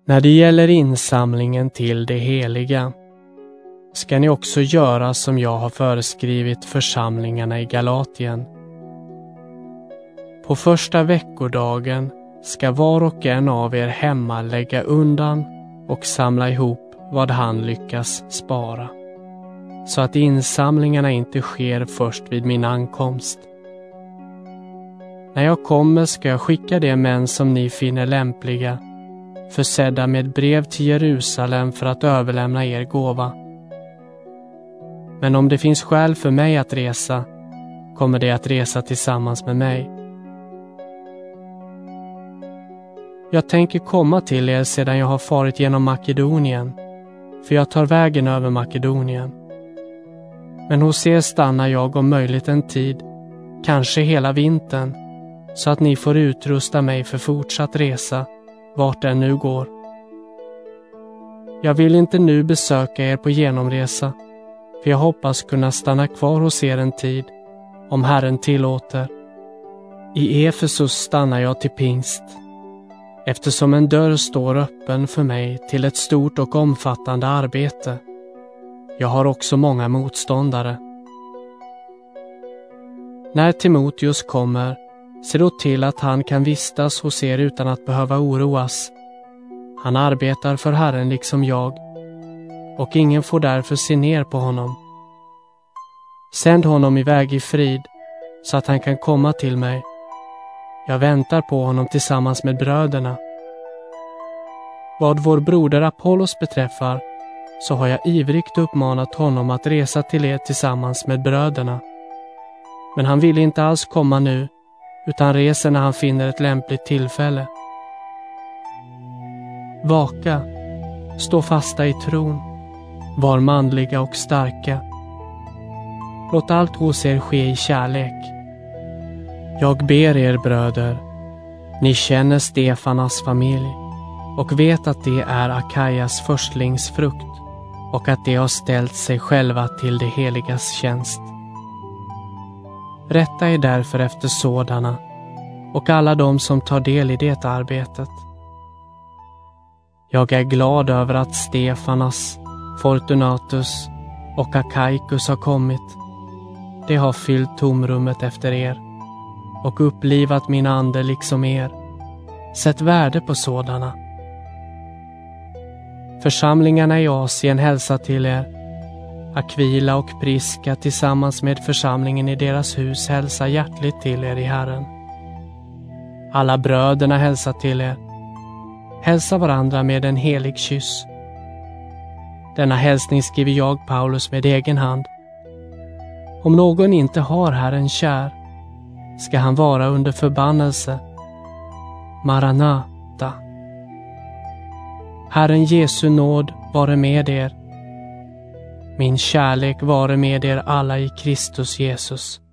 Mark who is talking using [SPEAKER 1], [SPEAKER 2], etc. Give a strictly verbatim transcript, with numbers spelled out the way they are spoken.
[SPEAKER 1] När det gäller insamlingen till det heliga ska ni också göra som jag har föreskrivit församlingarna i Galatien. På första veckodagen ska var och en av er hemma lägga undan och samla ihop vad han lyckas spara, så att insamlingarna inte sker först vid min ankomst. När jag kommer ska jag skicka de män som ni finner lämpliga, försedda med brev till Jerusalem för att överlämna er gåva. Men om det finns skäl för mig att resa, kommer de att resa tillsammans med mig. Jag tänker komma till er sedan jag har farit genom Makedonien, för jag tar vägen över Makedonien. Men hos er stannar jag om möjligt en tid, kanske hela vintern, så att ni får utrusta mig för fortsatt resa, vart den nu går. Jag vill inte nu besöka er på genomresa, för jag hoppas kunna stanna kvar hos er en tid, om Herren tillåter. I Efesus stannar jag till pingst, eftersom en dörr står öppen för mig till ett stort och omfattande arbete. Jag har också många motståndare. När Timoteus kommer, se då till att han kan vistas hos er utan att behöva oroas. Han arbetar för Herren liksom jag, och ingen får därför se ner på honom. Sänd honom iväg i frid, så att han kan komma till mig. Jag väntar på honom tillsammans med bröderna. Vad vår broder Apollos beträffar, så har jag ivrigt uppmanat honom att resa till er tillsammans med bröderna. Men han vill inte alls komma nu, utan reser när han finner ett lämpligt tillfälle. Vaka, stå fasta i tron, var manliga och starka. Låt allt hos er ske i kärlek. Jag ber er bröder, ni känner Stefanas familj och vet att det är Akajas förstlingsfrukt och att de har ställt sig själva till det heligas tjänst. Rätta er därför efter sådana och alla de som tar del i det arbetet. Jag är glad över att Stefanas, Fortunatus och Akaikus har kommit. De har fyllt tomrummet efter er och upplivat min ande liksom er. Sätt värde på sådana. Församlingarna i Asien hälsar till er. Aquila och Priska tillsammans med församlingen i deras hus hälsar hjärtligt till er i Herren. Alla bröderna hälsar till er. Hälsa varandra med en helig kyss. Denna hälsning skriver jag, Paulus, med egen hand. Om någon inte har Herren kär, ska han vara under förbannelse. Maranata. Herren Jesu nåd vare med er. Min kärlek vare med er alla i Kristus Jesus.